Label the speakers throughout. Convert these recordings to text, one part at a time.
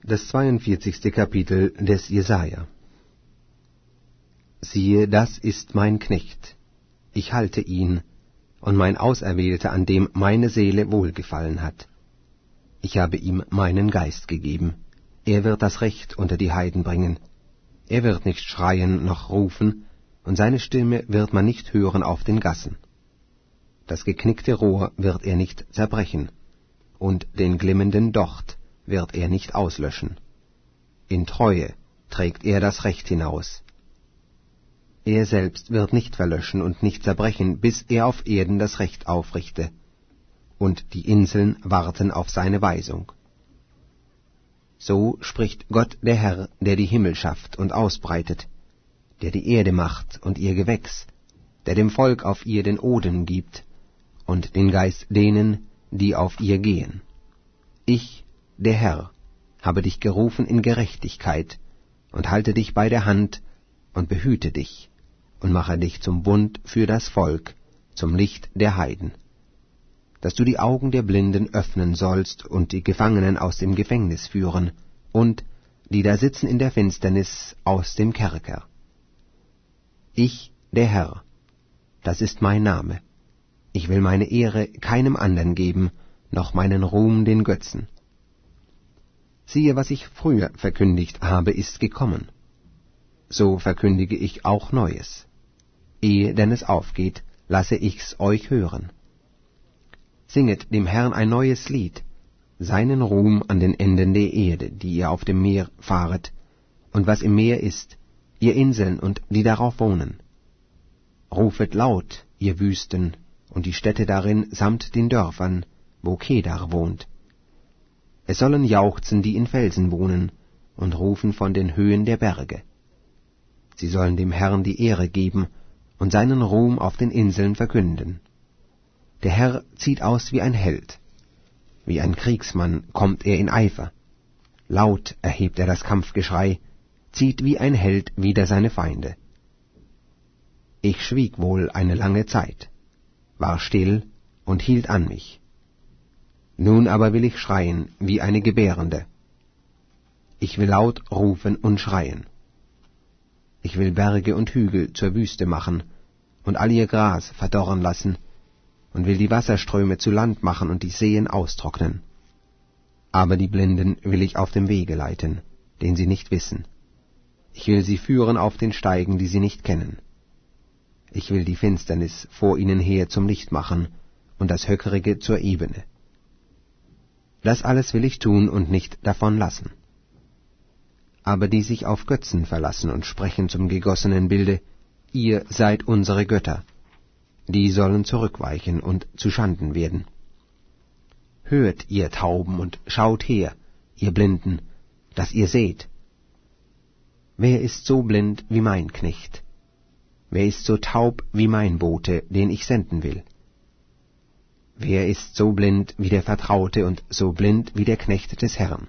Speaker 1: Das 42. Kapitel des Jesaja. Siehe, das ist mein Knecht, ich halte ihn, und mein Auserwählter, an dem meine Seele wohlgefallen hat. Ich habe ihm meinen Geist gegeben, er wird das Recht unter die Heiden bringen. Er wird nicht schreien noch rufen, und seine Stimme wird man nicht hören auf den Gassen. Das geknickte Rohr wird er nicht zerbrechen, und den glimmenden Docht wird er nicht auslöschen. In Treue trägt er das Recht hinaus. Er selbst wird nicht verlöschen und nicht zerbrechen, bis er auf Erden das Recht aufrichte, und die Inseln warten auf seine Weisung. So spricht Gott der Herr, der die Himmel schafft und ausbreitet, der die Erde macht und ihr Gewächs, der dem Volk auf ihr den Odem gibt und den Geist denen, die auf ihr gehen. Ich, der Herr, habe dich gerufen in Gerechtigkeit und halte dich bei der Hand und behüte dich und mache dich zum Bund für das Volk, zum Licht der Heiden, dass du die Augen der Blinden öffnen sollst und die Gefangenen aus dem Gefängnis führen und die da sitzen in der Finsternis aus dem Kerker. Ich, der Herr, das ist mein Name. Ich will meine Ehre keinem anderen geben, noch meinen Ruhm den Götzen. Siehe, was ich früher verkündigt habe, ist gekommen. So verkündige ich auch Neues. Ehe denn es aufgeht, lasse ich's euch hören. Singet dem Herrn ein neues Lied, seinen Ruhm an den Enden der Erde, die ihr auf dem Meer fahret, und was im Meer ist, ihr Inseln und die darauf wohnen. Rufet laut, ihr Wüsten, und die Städte darin samt den Dörfern, wo Kedar wohnt. Es sollen jauchzen, die in Felsen wohnen, und rufen von den Höhen der Berge. Sie sollen dem Herrn die Ehre geben und seinen Ruhm auf den Inseln verkünden. Der Herr zieht aus wie ein Held. Wie ein Kriegsmann kommt er in Eifer. Laut erhebt er das Kampfgeschrei, zieht wie ein Held wider seine Feinde. Ich schwieg wohl eine lange Zeit, war still und hielt an mich. Nun aber will ich schreien wie eine Gebärende. Ich will laut rufen und schreien. Ich will Berge und Hügel zur Wüste machen und all ihr Gras verdorren lassen und will die Wasserströme zu Land machen und die Seen austrocknen. Aber die Blinden will ich auf dem Wege leiten, den sie nicht wissen. Ich will sie führen auf den Steigen, die sie nicht kennen. Ich will die Finsternis vor ihnen her zum Licht machen und das Höckerige zur Ebene. Das alles will ich tun und nicht davon lassen. Aber die sich auf Götzen verlassen und sprechen zum gegossenen Bilde, ihr seid unsere Götter, die sollen zurückweichen und zu Schanden werden. Hört, ihr Tauben, und schaut her, ihr Blinden, dass ihr seht. Wer ist so blind wie mein Knecht? Wer ist so taub wie mein Bote, den ich senden will? Wer ist so blind wie der Vertraute und so blind wie der Knecht des Herrn?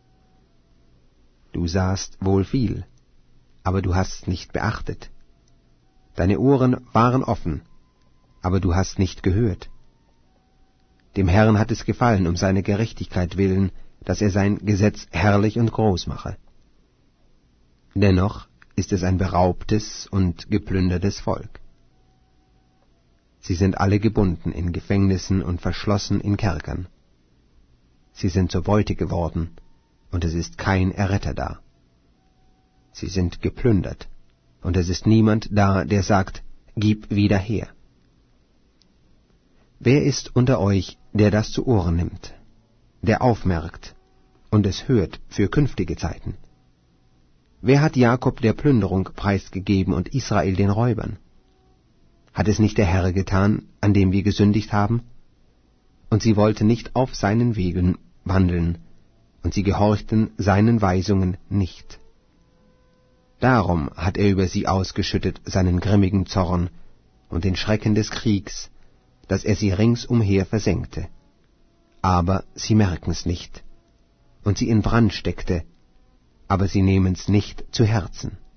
Speaker 1: Du sahst wohl viel, aber du hast nicht beachtet. Deine Ohren waren offen, aber du hast nicht gehört. Dem Herrn hat es gefallen, um seine Gerechtigkeit willen, dass er sein Gesetz herrlich und groß mache. Dennoch ist es ein beraubtes und geplündertes Volk. Sie sind alle gebunden in Gefängnissen und verschlossen in Kerkern. Sie sind zur Beute geworden, und es ist kein Erretter da. Sie sind geplündert, und es ist niemand da, der sagt, gib wieder her. Wer ist unter euch, der das zu Ohren nimmt, der aufmerkt und es hört für künftige Zeiten? Wer hat Jakob der Plünderung preisgegeben und Israel den Räubern? Hat es nicht der Herr getan, an dem wir gesündigt haben? Und sie wollten nicht auf seinen Wegen wandeln, und sie gehorchten seinen Weisungen nicht. Darum hat er über sie ausgeschüttet seinen grimmigen Zorn und den Schrecken des Kriegs, dass er sie ringsumher versenkte. Aber sie merken's nicht, und sie in Brand steckte, aber sie nehmen's nicht zu Herzen.